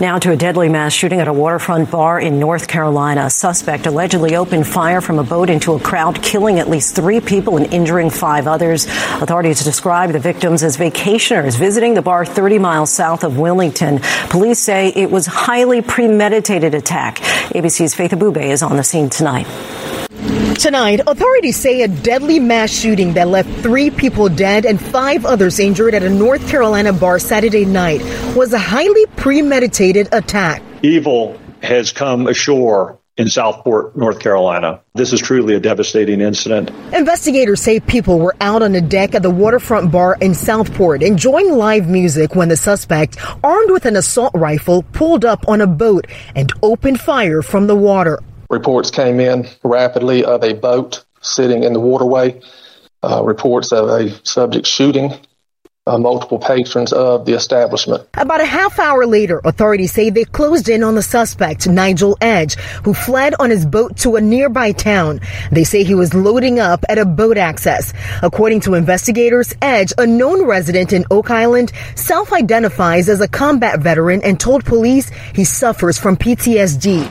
Now to a deadly mass shooting at a waterfront bar in North Carolina. A suspect allegedly opened fire from a boat into a crowd, killing at least 3 people and injuring 5 others. Authorities describe the victims as vacationers visiting the bar 30 miles south of Wilmington. Police say it was a highly premeditated attack. ABC's Faith Abube is on the scene tonight. Tonight, authorities say a deadly mass shooting that left 3 people dead and 5 others injured at a North Carolina bar Saturday night was a highly premeditated attack. Evil has come ashore in Southport, North Carolina. This is truly a devastating incident. Investigators say people were out on the deck at the waterfront bar in Southport enjoying live music when the suspect, armed with an assault rifle, pulled up on a boat and opened fire from the water. Reports came in rapidly of a boat sitting in the waterway. Reports of a subject shooting multiple patrons of the establishment. About a half hour later, authorities say they closed in on the suspect, Nigel Edge, who fled on his boat to a nearby town. They say he was loading up at a boat access. According to investigators, Edge, a known resident in Oak Island, self-identifies as a combat veteran and told police he suffers from PTSD.